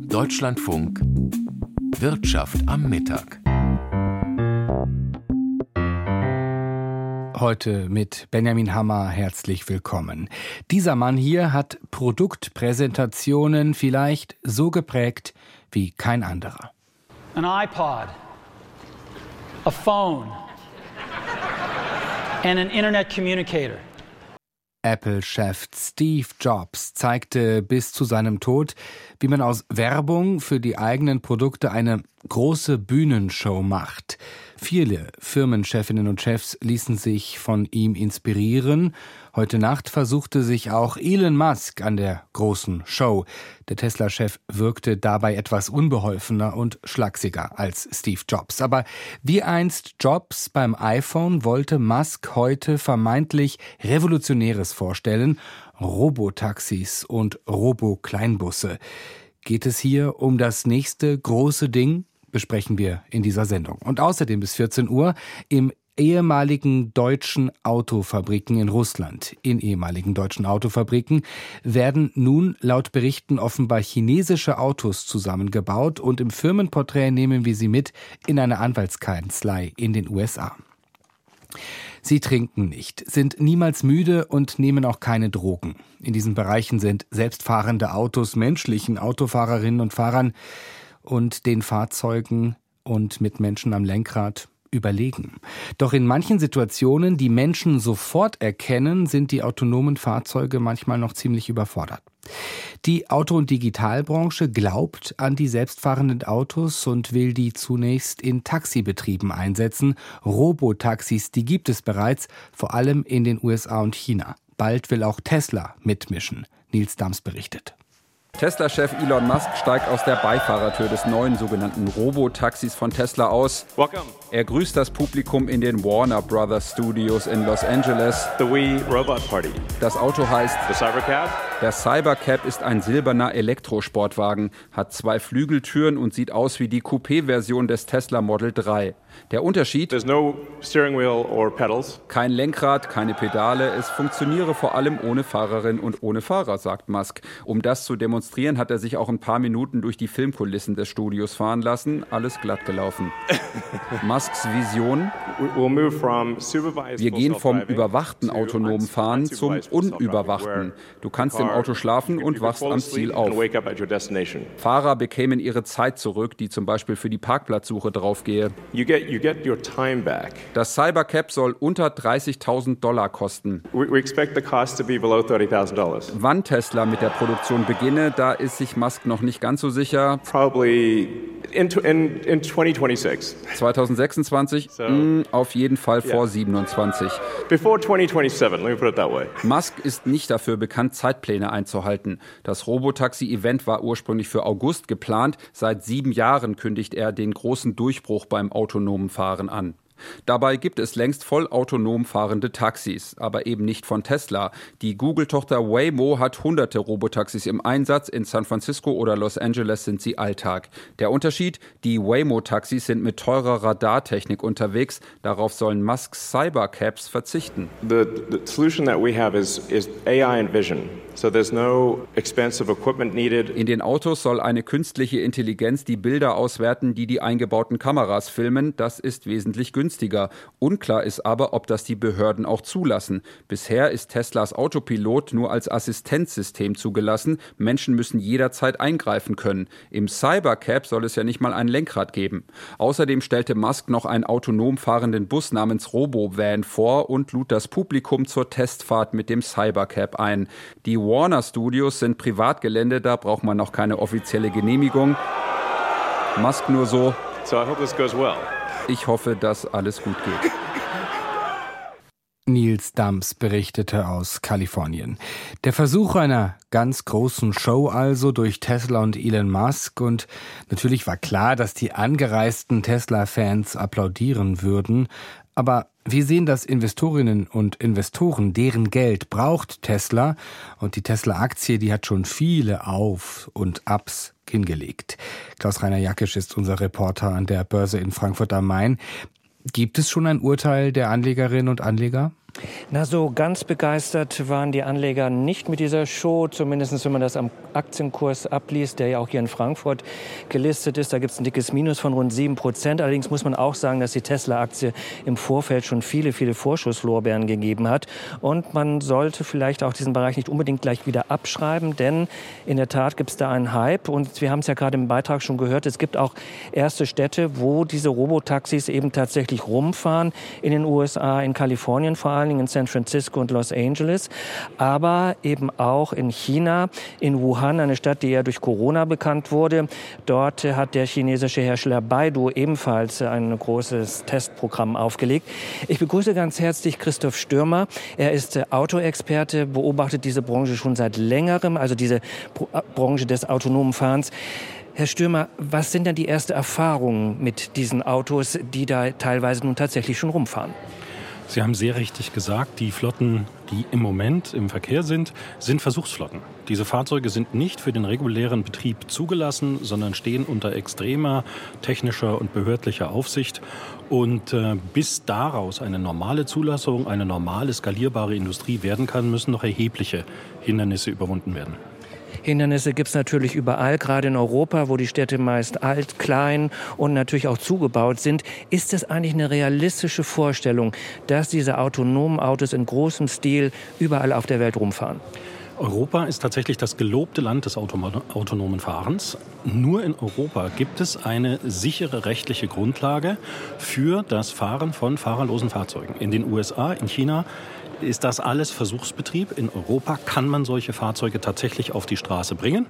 Deutschlandfunk Wirtschaft am Mittag. Heute mit Benjamin Hammer herzlich willkommen. Dieser Mann hier hat Produktpräsentationen vielleicht so geprägt wie kein anderer. An iPod, a phone and an internet communicator. Apple-Chef Steve Jobs zeigte bis zu seinem Tod, wie man aus Werbung für die eigenen Produkte eine große Bühnenshow macht. Viele Firmenchefinnen und Chefs ließen sich von ihm inspirieren. Heute Nacht versuchte sich auch Elon Musk an der großen Show. Der Tesla-Chef wirkte dabei etwas unbeholfener und schlagsiger als Steve Jobs. Aber wie einst Jobs beim iPhone wollte Musk heute vermeintlich Revolutionäres vorstellen: Robotaxis und Robo-Kleinbusse. Geht es hier um das nächste große Ding? Besprechen wir in dieser Sendung. Und außerdem bis 14 Uhr im ehemaligen deutschen Autofabriken in Russland. In ehemaligen deutschen Autofabriken werden nun laut Berichten offenbar chinesische Autos zusammengebaut, und im Firmenporträt nehmen wir Sie mit in eine Anwaltskanzlei in den USA. Sie trinken nicht, sind niemals müde und nehmen auch keine Drogen. In diesen Bereichen sind selbstfahrende Autos menschlichen Autofahrerinnen und Fahrern und den Fahrzeugen und mit Menschen am Lenkrad überlegen. Doch in manchen Situationen, die Menschen sofort erkennen, sind die autonomen Fahrzeuge manchmal noch ziemlich überfordert. Die Auto- und Digitalbranche glaubt an die selbstfahrenden Autos und will die zunächst in Taxibetrieben einsetzen. Robotaxis, die gibt es bereits, vor allem in den USA und China. Bald will auch Tesla mitmischen. Nils Dams berichtet. Tesla-Chef Elon Musk steigt aus der Beifahrertür des neuen sogenannten Robotaxis von Tesla aus. Welcome. Er grüßt das Publikum in den Warner Brothers Studios in Los Angeles. The Wii Robot Party. Das Auto heißt The Cybercab. Der Cybercab ist ein silberner Elektrosportwagen, hat 2 Flügeltüren und sieht aus wie die Coupé-Version des Tesla Model 3. Der Unterschied? There's no steering wheel or pedals. Kein Lenkrad, keine Pedale. Es funktioniere vor allem ohne Fahrerin und ohne Fahrer, sagt Musk. Um das zu demonstrieren, hat er sich auch ein paar Minuten durch die Filmkulissen des Studios fahren lassen. Alles glatt gelaufen. Musks Vision? Wir gehen vom überwachten autonomen Fahren zum unüberwachten. Du kannst im Auto schlafen und wachst am Ziel auf. Fahrer bekämen ihre Zeit zurück, die zum Beispiel für die Parkplatzsuche draufgehe. Das Cybercab soll unter $30.000 kosten. Wann Tesla mit der Produktion beginne, da ist sich Musk noch nicht ganz so sicher. In 2026. 2026? Auf jeden Fall vor 27. Before 2027, let me put it that way. Musk ist nicht dafür bekannt, Zeitpläne einzuhalten. Das Robotaxi-Event war ursprünglich für August geplant. Seit 7 Jahren kündigt er den großen Durchbruch beim autonomen Fahren an. Dabei gibt es längst vollautonom fahrende Taxis, aber eben nicht von Tesla. Die Google-Tochter Waymo hat hunderte Robotaxis im Einsatz. In San Francisco oder Los Angeles sind sie Alltag. Der Unterschied? Die Waymo-Taxis sind mit teurer Radartechnik unterwegs. Darauf sollen Musks Cybercabs verzichten. The solution that we have is AI and vision. So there's no expensive equipment needed. In den Autos soll eine künstliche Intelligenz die Bilder auswerten, die die eingebauten Kameras filmen. Das ist wesentlich günstiger. Unklar ist aber, ob das die Behörden auch zulassen. Bisher ist Teslas Autopilot nur als Assistenzsystem zugelassen. Menschen müssen jederzeit eingreifen können. Im Cybercab soll es ja nicht mal ein Lenkrad geben. Außerdem stellte Musk noch einen autonom fahrenden Bus namens Robo-Van vor und lud das Publikum zur Testfahrt mit dem Cybercab ein. Die Warner Studios sind Privatgelände, da braucht man noch keine offizielle Genehmigung. Musk nur so: So I hope this goes well. Ich hoffe, dass alles gut geht. Nils Dams berichtete aus Kalifornien. Der Versuch einer ganz großen Show also durch Tesla und Elon Musk. Und natürlich war klar, dass die angereisten Tesla-Fans applaudieren würden. Aber wie sehen das Investorinnen und Investoren? Deren Geld braucht Tesla. Und die Tesla-Aktie, die hat schon viele Auf- und Abs hingelegt. Klaus-Rainer Jackisch ist unser Reporter an der Börse in Frankfurt am Main. Gibt es schon ein Urteil der Anlegerinnen und Anleger? Na, so ganz begeistert waren die Anleger nicht mit dieser Show, zumindest wenn man das am Aktienkurs abliest, der ja auch hier in Frankfurt gelistet ist. Da gibt es ein dickes Minus von rund 7%. Allerdings muss man auch sagen, dass die Tesla-Aktie im Vorfeld schon viele Vorschusslorbeeren gegeben hat. Und man sollte vielleicht auch diesen Bereich nicht unbedingt gleich wieder abschreiben, denn in der Tat gibt es da einen Hype. Und wir haben es ja gerade im Beitrag schon gehört, es gibt auch erste Städte, wo diese Robotaxis eben tatsächlich rumfahren. In den USA, in Kalifornien vor allem, in San Francisco und Los Angeles, aber eben auch in China, in Wuhan, eine Stadt, die ja durch Corona bekannt wurde. Dort hat der chinesische Hersteller Baidu ebenfalls ein großes Testprogramm aufgelegt. Ich begrüße ganz herzlich Christoph Stürmer. Er ist Autoexperte, beobachtet diese Branche schon seit längerem, also diese Branche des autonomen Fahrens. Herr Stürmer, was sind denn die ersten Erfahrungen mit diesen Autos, die da teilweise nun tatsächlich schon rumfahren? Sie haben sehr richtig gesagt, die Flotten, die im Moment im Verkehr sind Versuchsflotten. Diese Fahrzeuge sind nicht für den regulären Betrieb zugelassen, sondern stehen unter extremer technischer und behördlicher Aufsicht. Und bis daraus eine normale Zulassung, eine normale skalierbare Industrie werden kann, müssen noch erhebliche Hindernisse überwunden werden. Hindernisse gibt es natürlich überall, gerade in Europa, wo die Städte meist alt, klein und natürlich auch zugebaut sind. Ist es eigentlich eine realistische Vorstellung, dass diese autonomen Autos in großem Stil überall auf der Welt rumfahren? Europa ist tatsächlich das gelobte Land des autonomen Fahrens. Nur in Europa gibt es eine sichere rechtliche Grundlage für das Fahren von fahrerlosen Fahrzeugen. In den USA, in China ist das alles Versuchsbetrieb. In Europa kann man solche Fahrzeuge tatsächlich auf die Straße bringen.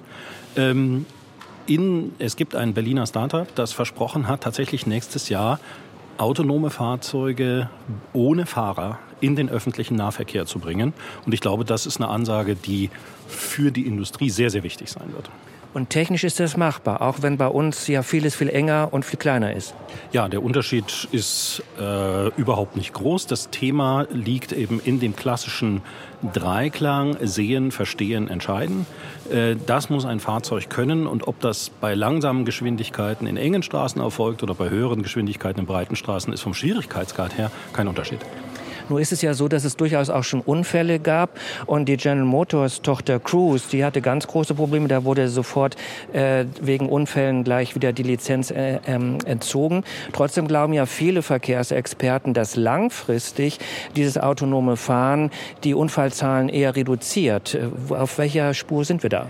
Es gibt ein Berliner Startup, das versprochen hat, tatsächlich nächstes Jahr autonome Fahrzeuge ohne Fahrer in den öffentlichen Nahverkehr zu bringen. Und ich glaube, das ist eine Ansage, die für die Industrie sehr, sehr wichtig sein wird. Und technisch ist das machbar, auch wenn bei uns ja vieles viel enger und viel kleiner ist. Ja, der Unterschied ist überhaupt nicht groß. Das Thema liegt eben in dem klassischen Dreiklang Sehen, Verstehen, Entscheiden. Das muss ein Fahrzeug können, und ob das bei langsamen Geschwindigkeiten in engen Straßen erfolgt oder bei höheren Geschwindigkeiten in breiten Straßen, ist vom Schwierigkeitsgrad her kein Unterschied. Nur ist es ja so, dass es durchaus auch schon Unfälle gab, und die General Motors Tochter Cruise, die hatte ganz große Probleme. Da wurde sofort wegen Unfällen gleich wieder die Lizenz entzogen. Trotzdem glauben ja viele Verkehrsexperten, dass langfristig dieses autonome Fahren die Unfallzahlen eher reduziert. Auf welcher Spur sind wir da?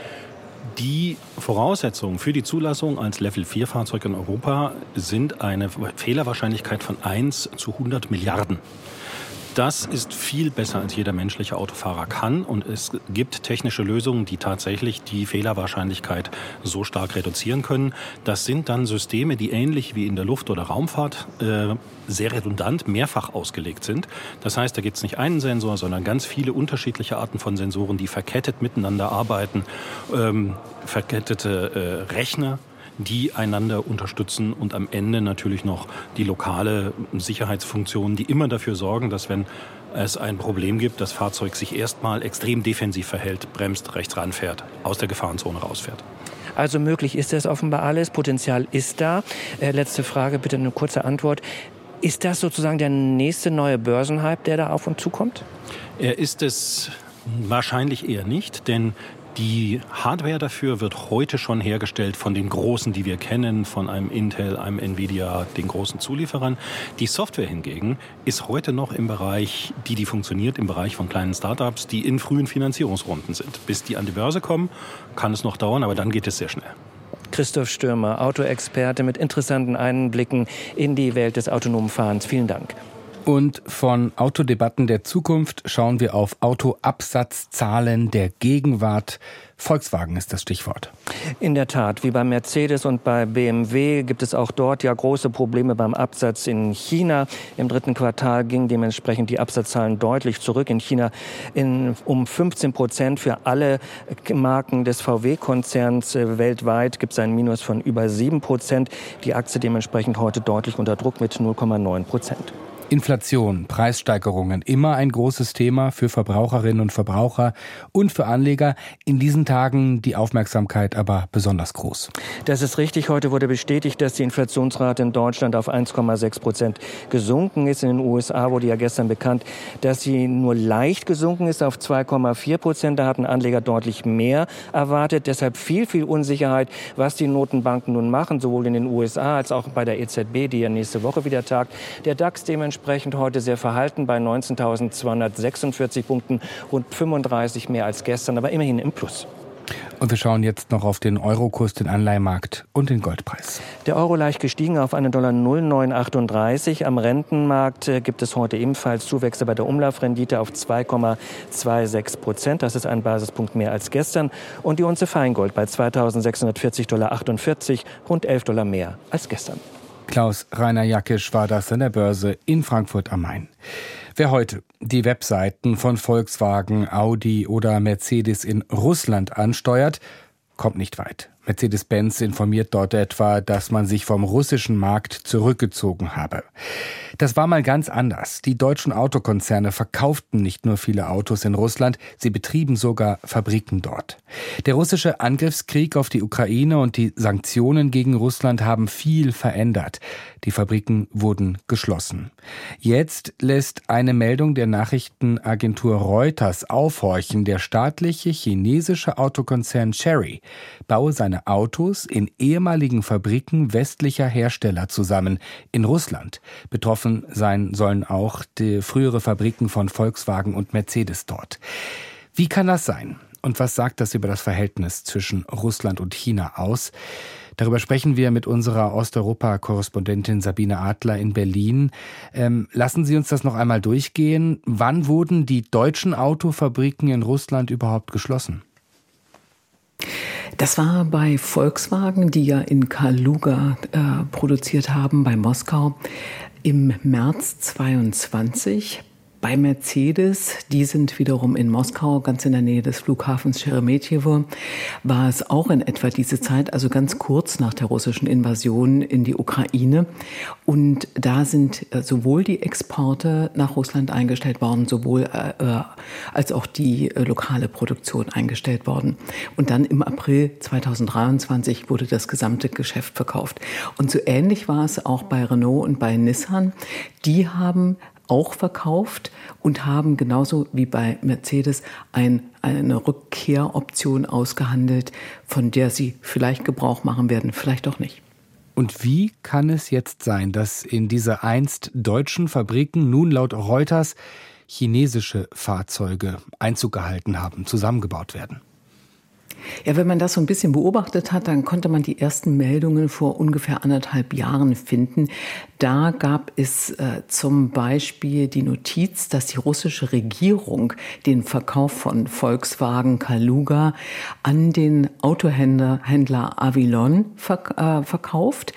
Die Voraussetzungen für die Zulassung als Level-4-Fahrzeug in Europa sind eine Fehlerwahrscheinlichkeit von 1 zu 100 Milliarden. Das ist viel besser, als jeder menschliche Autofahrer kann, und es gibt technische Lösungen, die tatsächlich die Fehlerwahrscheinlichkeit so stark reduzieren können. Das sind dann Systeme, die ähnlich wie in der Luft- oder Raumfahrt sehr redundant, mehrfach ausgelegt sind. Das heißt, da gibt es nicht einen Sensor, sondern ganz viele unterschiedliche Arten von Sensoren, die verkettet miteinander arbeiten, verkettete Rechner, die einander unterstützen, und am Ende natürlich noch die lokale Sicherheitsfunktion, die immer dafür sorgen, dass, wenn es ein Problem gibt, das Fahrzeug sich erstmal extrem defensiv verhält, bremst, rechts ranfährt, aus der Gefahrenzone rausfährt. Also möglich ist das offenbar alles, Potenzial ist da. Letzte Frage, bitte eine kurze Antwort. Ist das sozusagen der nächste neue Börsenhype, der da auf uns zukommt? Er ist es wahrscheinlich eher nicht, denn die Hardware dafür wird heute schon hergestellt von den Großen, die wir kennen, von einem Intel, einem Nvidia, den großen Zulieferern. Die Software hingegen ist heute noch im Bereich, die funktioniert im Bereich von kleinen Startups, die in frühen Finanzierungsrunden sind. Bis die an die Börse kommen, kann es noch dauern, aber dann geht es sehr schnell. Christoph Stürmer, Autoexperte mit interessanten Einblicken in die Welt des autonomen Fahrens. Vielen Dank. Und von Autodebatten der Zukunft schauen wir auf Autoabsatzzahlen der Gegenwart. Volkswagen ist das Stichwort. In der Tat, wie bei Mercedes und bei BMW gibt es auch dort ja große Probleme beim Absatz in China. Im 3. Quartal gingen dementsprechend die Absatzzahlen deutlich zurück. In China um 15%. Für alle Marken des VW-Konzerns weltweit gibt es ein Minus von über 7%. Die Aktie dementsprechend heute deutlich unter Druck mit 0,9%. Inflation, Preissteigerungen, immer ein großes Thema für Verbraucherinnen und Verbraucher und für Anleger. In diesen Tagen die Aufmerksamkeit aber besonders groß. Das ist richtig. Heute wurde bestätigt, dass die Inflationsrate in Deutschland auf 1,6% gesunken ist. In den USA wurde ja gestern bekannt, dass sie nur leicht gesunken ist auf 2,4%. Da hatten Anleger deutlich mehr erwartet. Deshalb viel Unsicherheit, was die Notenbanken nun machen, sowohl in den USA als auch bei der EZB, die ja nächste Woche wieder tagt. Der DAX dementsprechend heute sehr verhalten bei 19.246 Punkten, rund 35 mehr als gestern, aber immerhin im Plus. Und wir schauen jetzt noch auf den Eurokurs, den Anleihemarkt und den Goldpreis. Der Euro leicht gestiegen auf $1,0938. Am Rentenmarkt gibt es heute ebenfalls Zuwächse bei der Umlaufrendite auf 2,26%. Das ist ein Basispunkt mehr als gestern. Und die Unze Feingold bei $2.640,48, rund $11 mehr als gestern. Klaus-Rainer Jackisch war das an der Börse in Frankfurt am Main. Wer heute die Webseiten von Volkswagen, Audi oder Mercedes in Russland ansteuert, kommt nicht weit. Mercedes-Benz informiert dort etwa, dass man sich vom russischen Markt zurückgezogen habe. Das war mal ganz anders. Die deutschen Autokonzerne verkauften nicht nur viele Autos in Russland, sie betrieben sogar Fabriken dort. Der russische Angriffskrieg auf die Ukraine und die Sanktionen gegen Russland haben viel verändert. Die Fabriken wurden geschlossen. Jetzt lässt eine Meldung der Nachrichtenagentur Reuters aufhorchen, der staatliche chinesische Autokonzern Chery baue seine Autos in ehemaligen Fabriken westlicher Hersteller zusammen in Russland. Betroffen sein sollen auch die frühere Fabriken von Volkswagen und Mercedes dort. Wie kann das sein? Und was sagt das über das Verhältnis zwischen Russland und China aus? Darüber sprechen wir mit unserer Osteuropa-Korrespondentin Sabine Adler in Berlin. Lassen Sie uns das noch einmal durchgehen. Wann wurden die deutschen Autofabriken in Russland überhaupt geschlossen? Das war bei Volkswagen, die ja in Kaluga produziert haben, bei Moskau, im März 22. Bei Mercedes, die sind wiederum in Moskau, ganz in der Nähe des Flughafens Scheremetjewo, war es auch in etwa diese Zeit, also ganz kurz nach der russischen Invasion in die Ukraine. Und da sind sowohl die Exporte nach Russland eingestellt worden, sowohl als auch die lokale Produktion eingestellt worden. Und dann im April 2023 wurde das gesamte Geschäft verkauft. Und so ähnlich war es auch bei Renault und bei Nissan. Die haben auch verkauft und haben genauso wie bei Mercedes eine Rückkehroption ausgehandelt, von der sie vielleicht Gebrauch machen werden, vielleicht auch nicht. Und wie kann es jetzt sein, dass in diese einst deutschen Fabriken nun laut Reuters chinesische Fahrzeuge Einzug gehalten haben, zusammengebaut werden? Ja, wenn man das so ein bisschen beobachtet hat, dann konnte man die ersten Meldungen vor ungefähr 1,5 Jahren finden. Da gab es zum Beispiel die Notiz, dass die russische Regierung den Verkauf von Volkswagen Kaluga an den Autohändler Avilon verkauft.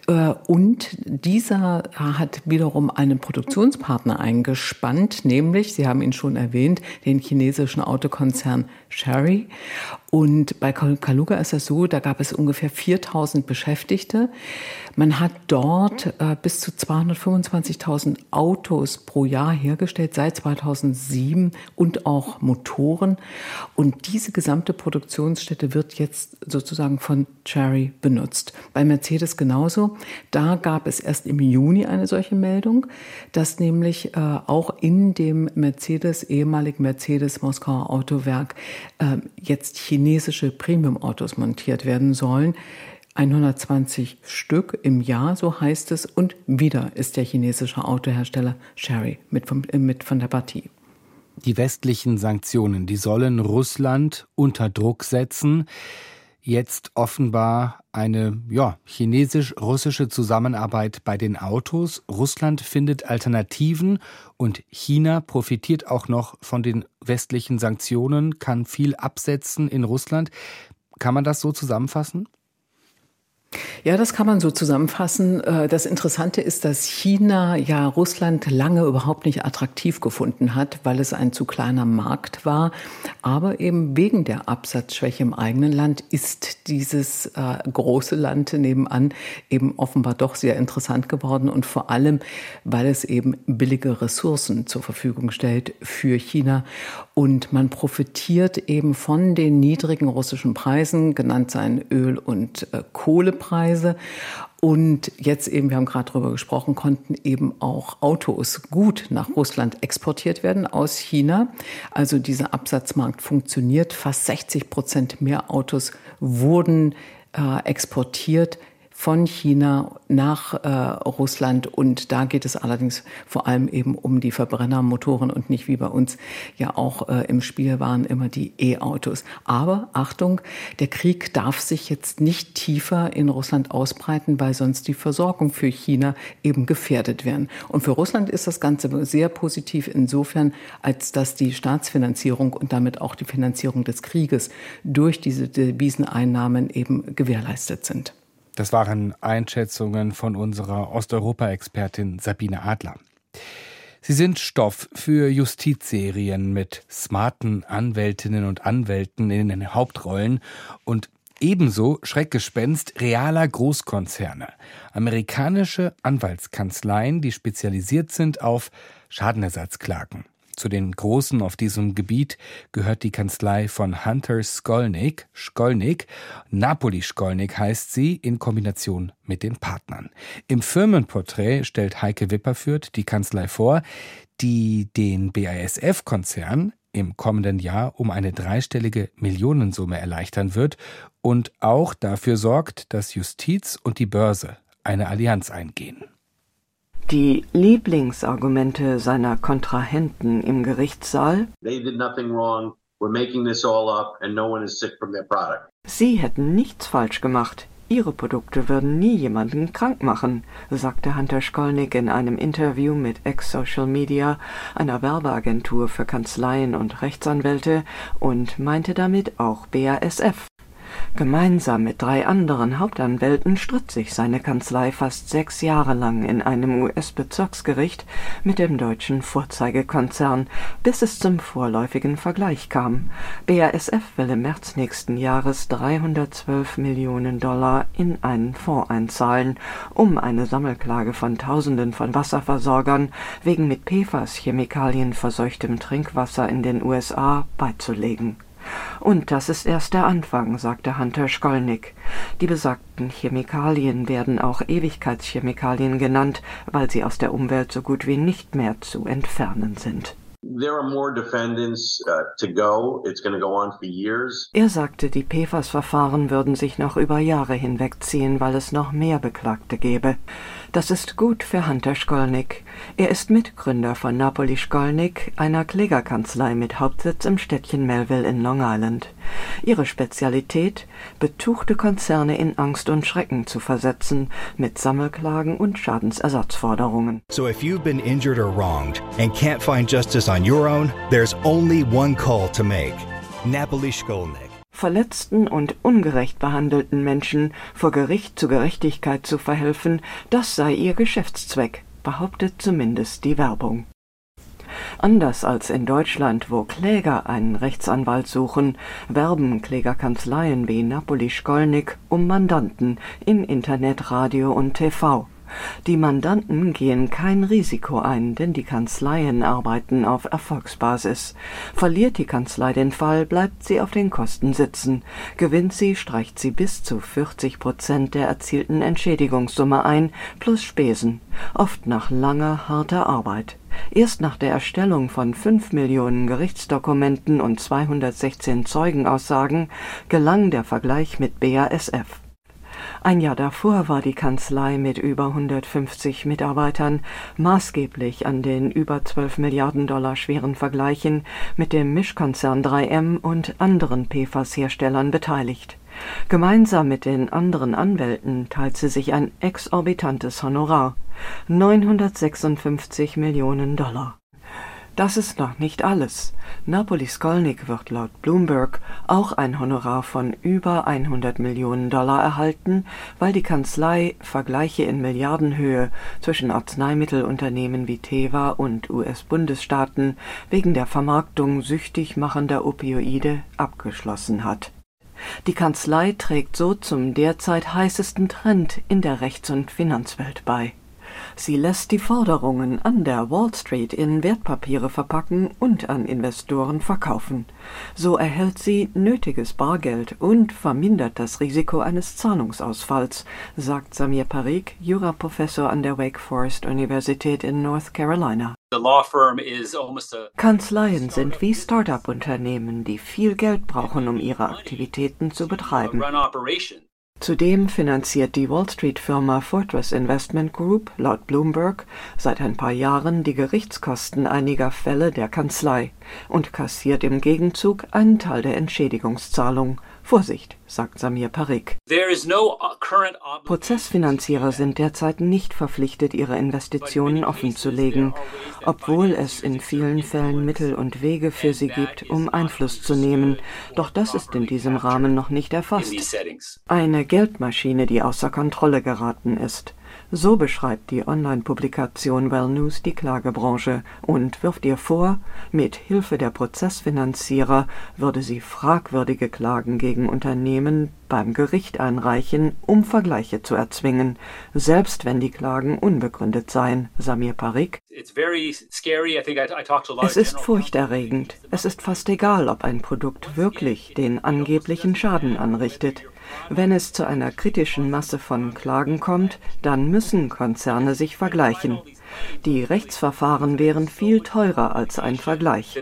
Und dieser hat wiederum einen Produktionspartner eingespannt, nämlich, Sie haben ihn schon erwähnt, den chinesischen Autokonzern Chery. Und bei Kaluga ist es so, da gab es ungefähr 4.000 Beschäftigte. Man hat dort bis zu 225.000 Autos pro Jahr hergestellt, seit 2007 und auch Motoren. Und diese gesamte Produktionsstätte wird jetzt sozusagen von Chery benutzt. Bei Mercedes genauso. Da gab es erst im Juni eine solche Meldung, dass nämlich auch in dem ehemaligen Mercedes Moskauer Autowerk jetzt chinesische Premium-Autos montiert werden sollen. 120 Stück im Jahr, so heißt es. Und wieder ist der chinesische Autohersteller Chery mit von der Partie. Die westlichen Sanktionen, die sollen Russland unter Druck setzen. Jetzt offenbar eine chinesisch-russische Zusammenarbeit bei den Autos. Russland findet Alternativen und China profitiert auch noch von den westlichen Sanktionen, kann viel absetzen in Russland. Kann man das so zusammenfassen? Ja, das kann man so zusammenfassen. Das Interessante ist, dass China ja Russland lange überhaupt nicht attraktiv gefunden hat, weil es ein zu kleiner Markt war. Aber eben wegen der Absatzschwäche im eigenen Land ist dieses große Land nebenan eben offenbar doch sehr interessant geworden. Und vor allem, weil es eben billige Ressourcen zur Verfügung stellt für China. Und man profitiert eben von den niedrigen russischen Preisen, genannt seien Öl- und Kohlepreise. Und jetzt eben, wir haben gerade darüber gesprochen, konnten eben auch Autos gut nach Russland exportiert werden aus China. Also dieser Absatzmarkt funktioniert. Fast 60% mehr Autos wurden exportiert von China nach Russland. Und da geht es allerdings vor allem eben um die Verbrennermotoren und nicht wie bei uns ja auch im Spiel waren immer die E-Autos. Aber Achtung, der Krieg darf sich jetzt nicht tiefer in Russland ausbreiten, weil sonst die Versorgung für China eben gefährdet werden. Und für Russland ist das Ganze sehr positiv insofern, als dass die Staatsfinanzierung und damit auch die Finanzierung des Krieges durch diese Deviseneinnahmen eben gewährleistet sind. Das waren Einschätzungen von unserer Osteuropa-Expertin Sabine Adler. Sie sind Stoff für Justizserien mit smarten Anwältinnen und Anwälten in den Hauptrollen und ebenso Schreckgespenst realer Großkonzerne. Amerikanische Anwaltskanzleien, die spezialisiert sind auf Schadenersatzklagen. Zu den Großen auf diesem Gebiet gehört die Kanzlei von Hunter Skolnick. Napoli Skolnick heißt sie in Kombination mit den Partnern. Im Firmenporträt stellt Heike Wipperfürth die Kanzlei vor, die den BASF-Konzern im kommenden Jahr um eine dreistellige Millionensumme erleichtern wird und auch dafür sorgt, dass Justiz und die Börse eine Allianz eingehen. Die Lieblingsargumente seiner Kontrahenten im Gerichtssaal: Sie hätten nichts falsch gemacht. Ihre Produkte würden nie jemanden krank machen, sagte Hunter Skolnick in einem Interview mit X Social Media, einer Werbeagentur für Kanzleien und Rechtsanwälte, und meinte damit auch BASF. Gemeinsam mit 3 anderen Hauptanwälten stritt sich seine Kanzlei fast 6 Jahre lang in einem US-Bezirksgericht mit dem deutschen Vorzeigekonzern, bis es zum vorläufigen Vergleich kam. BASF will im März nächsten Jahres $312 Millionen in einen Fonds einzahlen, um eine Sammelklage von Tausenden von Wasserversorgern wegen mit PFAS-Chemikalien verseuchtem Trinkwasser in den USA beizulegen. Und das ist erst der Anfang, sagte Hunter Skolnick. Die besagten Chemikalien werden auch Ewigkeitschemikalien genannt, weil sie aus der Umwelt so gut wie nicht mehr zu entfernen sind. Er sagte, die PFAS-Verfahren würden sich noch über Jahre hinwegziehen, weil es noch mehr Beklagte gäbe. Das ist gut für Hunter Skolnick. Er ist Mitgründer von Napoli Skolnick, einer Klägerkanzlei mit Hauptsitz im Städtchen Melville in Long Island. Ihre Spezialität: betuchte Konzerne in Angst und Schrecken zu versetzen mit Sammelklagen und Schadensersatzforderungen. So if you've been injured or wronged and can't find justice on your own, there's only one call to make. Napoli Skolnick. Verletzten und ungerecht behandelten Menschen vor Gericht zu Gerechtigkeit zu verhelfen, das sei ihr Geschäftszweck, behauptet zumindest die Werbung. Anders als in Deutschland, wo Kläger einen Rechtsanwalt suchen, werben Klägerkanzleien wie Napoli Skolnick um Mandanten in Internet, Radio und TV. Die Mandanten gehen kein Risiko ein, denn die Kanzleien arbeiten auf Erfolgsbasis. Verliert die Kanzlei den Fall, bleibt sie auf den Kosten sitzen. Gewinnt sie, streicht sie bis zu 40% der erzielten Entschädigungssumme ein, plus Spesen, oft nach langer, harter Arbeit. Erst nach der Erstellung von 5 Millionen Gerichtsdokumenten und 216 Zeugenaussagen gelang der Vergleich mit BASF. Ein Jahr davor war die Kanzlei mit über 150 Mitarbeitern maßgeblich an den über $12 Milliarden schweren Vergleichen mit dem Mischkonzern 3M und anderen PFAS-Herstellern beteiligt. Gemeinsam mit den anderen Anwälten teilt sie sich ein exorbitantes Honorar: $956 Millionen. Das ist noch nicht alles. Napoli Školník wird laut Bloomberg auch ein Honorar von über 100 Millionen Dollar erhalten, weil die Kanzlei Vergleiche in Milliardenhöhe zwischen Arzneimittelunternehmen wie Teva und US-Bundesstaaten wegen der Vermarktung süchtig machender Opioide abgeschlossen hat. Die Kanzlei trägt so zum derzeit heißesten Trend in der Rechts- und Finanzwelt bei. Sie lässt die Forderungen an der Wall Street in Wertpapiere verpacken und an Investoren verkaufen. So erhält sie nötiges Bargeld und vermindert das Risiko eines Zahlungsausfalls, sagt Samir Parikh, Juraprofessor an der Wake Forest Universität in North Carolina. Kanzleien sind wie Start-up-Unternehmen, die viel Geld brauchen, um ihre Aktivitäten zu betreiben. Zudem finanziert die Wall-Street-Firma Fortress Investment Group laut Bloomberg seit ein paar Jahren die Gerichtskosten einiger Fälle der Kanzlei und kassiert im Gegenzug einen Teil der Entschädigungszahlung. Vorsicht, sagt Samir Parikh. Prozessfinanzierer sind derzeit nicht verpflichtet, ihre Investitionen offenzulegen, obwohl es in vielen Fällen Mittel und Wege für sie gibt, um Einfluss zu nehmen. Doch das ist in diesem Rahmen noch nicht erfasst. Eine Geldmaschine, die außer Kontrolle geraten ist. So beschreibt die Online-Publikation Well News die Klagebranche und wirft ihr vor, mit Hilfe der Prozessfinanzierer würde sie fragwürdige Klagen gegen Unternehmen beim Gericht einreichen, um Vergleiche zu erzwingen, selbst wenn die Klagen unbegründet seien, Samir Parikh. Es ist furchterregend. Es ist fast egal, ob ein Produkt wirklich den angeblichen Schaden anrichtet. Wenn es zu einer kritischen Masse von Klagen kommt, dann müssen Konzerne sich vergleichen. Die Rechtsverfahren wären viel teurer als ein Vergleich.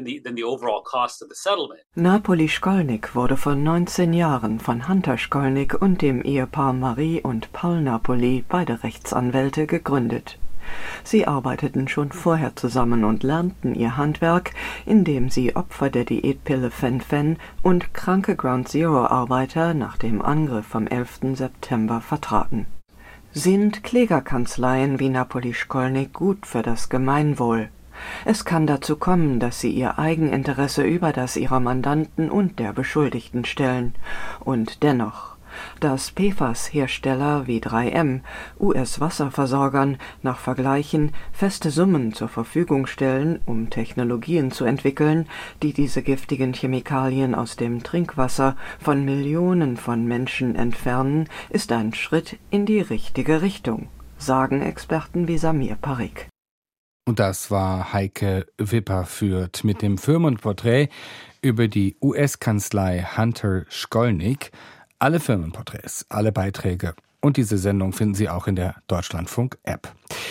Napoli Školník wurde vor 19 Jahren von Hunter Školník und dem Ehepaar Marie und Paul Napoli, beide Rechtsanwälte, gegründet. Sie arbeiteten schon vorher zusammen und lernten ihr Handwerk, indem sie Opfer der Diätpille Fen-Phen und kranke Ground-Zero-Arbeiter nach dem Angriff vom 11. September vertraten. Sind Klägerkanzleien wie Napoli Školník gut für das Gemeinwohl? Es kann dazu kommen, dass sie ihr Eigeninteresse über das ihrer Mandanten und der Beschuldigten stellen. Und dennoch, dass PFAS-Hersteller wie 3M US-Wasserversorgern nach Vergleichen feste Summen zur Verfügung stellen, um Technologien zu entwickeln, die diese giftigen Chemikalien aus dem Trinkwasser von Millionen von Menschen entfernen, ist ein Schritt in die richtige Richtung, sagen Experten wie Samir Parikh. Und das war Heike Wipperfürth mit dem Firmenporträt über die US-Kanzlei Hunter Školník. Alle Firmenporträts, alle Beiträge und diese Sendung finden Sie auch in der Deutschlandfunk-App.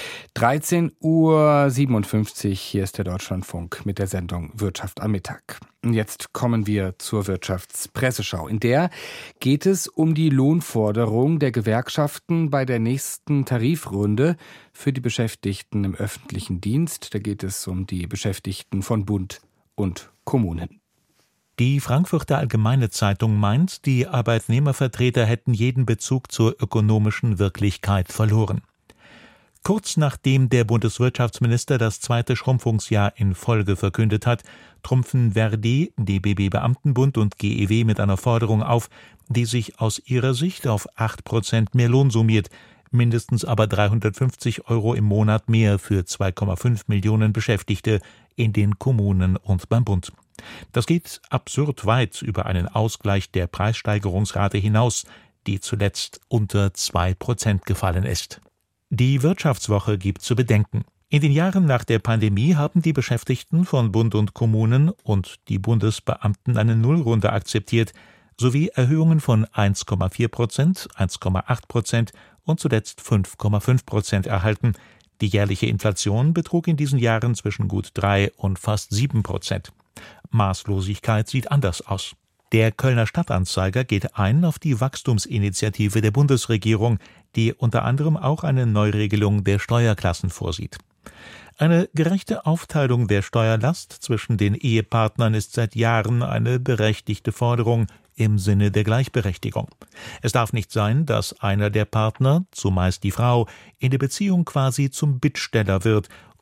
13:57 Uhr, hier ist der Deutschlandfunk mit der Sendung Wirtschaft am Mittag. Und jetzt kommen wir zur Wirtschaftspresseschau. In der geht es um die Lohnforderung der Gewerkschaften bei der nächsten Tarifrunde für die Beschäftigten im öffentlichen Dienst. Da geht es um die Beschäftigten von Bund und Kommunen. Die Frankfurter Allgemeine Zeitung meint, die Arbeitnehmervertreter hätten jeden Bezug zur ökonomischen Wirklichkeit verloren. Kurz nachdem der Bundeswirtschaftsminister das zweite Schrumpfungsjahr in Folge verkündet hat, trumpfen Verdi, DBB Beamtenbund und GEW mit einer Forderung auf, die sich aus ihrer Sicht auf 8% mehr Lohn summiert, mindestens aber 350 € im Monat mehr für 2,5 Millionen Beschäftigte in den Kommunen und beim Bund. Das geht absurd weit über einen Ausgleich der Preissteigerungsrate hinaus, die zuletzt unter 2% gefallen ist. Die Wirtschaftswoche gibt zu bedenken: In den Jahren nach der Pandemie haben die Beschäftigten von Bund und Kommunen und die Bundesbeamten eine Nullrunde akzeptiert, sowie Erhöhungen von 1,4%, 1,8% und zuletzt 5,5% erhalten. Die jährliche Inflation betrug in diesen Jahren zwischen gut 3 und fast 7%. Maßlosigkeit sieht anders aus. Der Kölner Stadtanzeiger geht ein auf die Wachstumsinitiative der Bundesregierung, die unter anderem auch eine Neuregelung der Steuerklassen vorsieht. Eine gerechte Aufteilung der Steuerlast zwischen den Ehepartnern ist seit Jahren eine berechtigte Forderung im Sinne der Gleichberechtigung. Es darf nicht sein, dass einer der Partner, zumeist die Frau, in der Beziehung quasi zum Bittsteller wird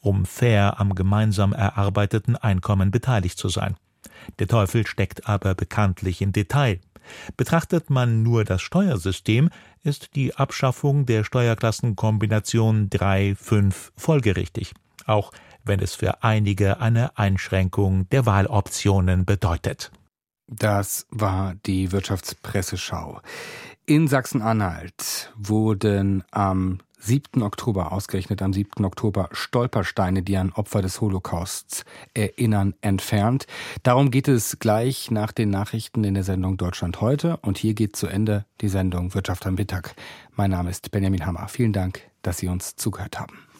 um fair am gemeinsam erarbeiteten Einkommen beteiligt zu sein. Der Teufel steckt aber bekanntlich im Detail. Betrachtet man nur das Steuersystem, ist die Abschaffung der Steuerklassenkombination 3-5 folgerichtig, auch wenn es für einige eine Einschränkung der Wahloptionen bedeutet. Das war die Wirtschaftspresseschau. In Sachsen-Anhalt wurden am 7. Oktober, ausgerechnet am 7. Oktober, Stolpersteine, die an Opfer des Holocausts erinnern, entfernt. Darum geht es gleich nach den Nachrichten in der Sendung Deutschland heute. Und hier geht zu Ende die Sendung Wirtschaft am Mittag. Mein Name ist Benjamin Hammer. Vielen Dank, dass Sie uns zugehört haben.